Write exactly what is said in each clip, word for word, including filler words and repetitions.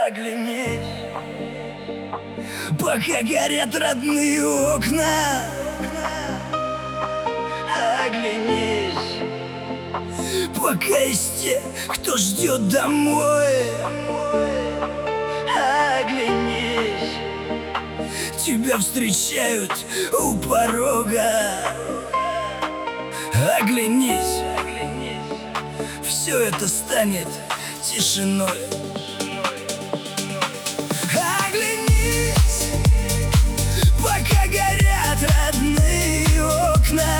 Оглянись, пока горят родные окна. Оглянись, пока есть те, кто ждет домой. Оглянись, тебя встречают у порога. Оглянись, все это станет тишиной. Оглянись, пока горят родные окна.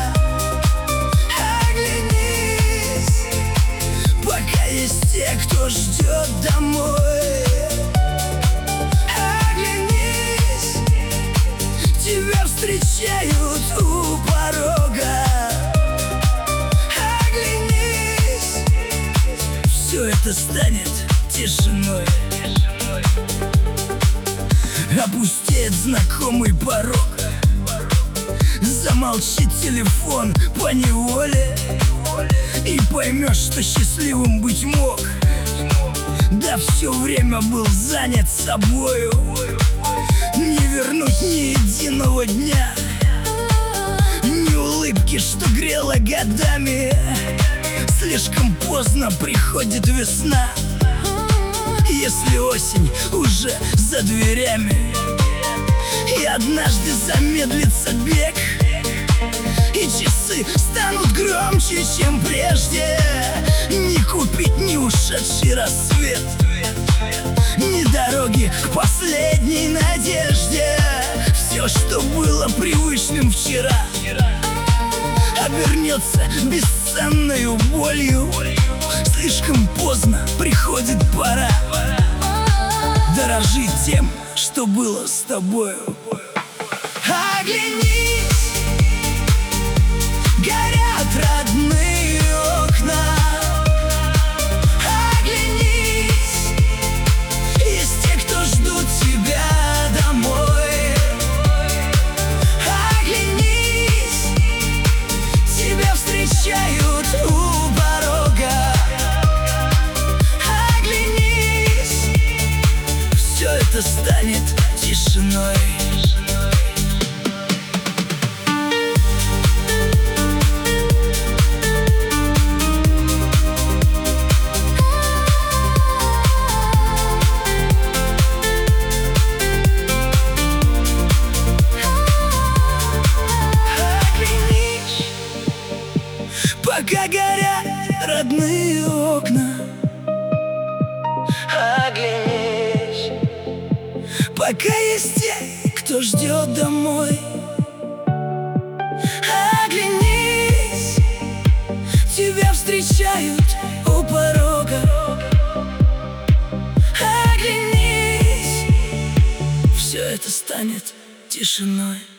Оглянись, пока есть те, кто ждет домой. Оглянись, тебя встречают у порога. Оглянись, все это станет тишиной. Опустеет знакомый порог, замолчит телефон поневоле, и поймешь, что счастливым быть мог, да все время был занят собою. Не вернуть ни единого дня, ни улыбки, что грела годами. Слишком поздно приходит весна, если осень уже за дверями. И однажды замедлится бег, и часы станут громче, чем прежде. Не купить ни ушедший рассвет, ни дороги к последней надежде. Все, что было привычным вчера, обернется бесценною болью. Слишком поздно приходит пора дорожить тем, что было с тобою. Оглянись, горят родные окна. Оглянись, есть те, кто ждут тебя домой. Оглянись, тебя встречают у порога. Оглянись, все это станет тишиной. Пока горят родные окна. Оглянись, пока есть те, кто ждет домой. Оглянись, тебя встречают у порога. Оглянись, все это станет тишиной.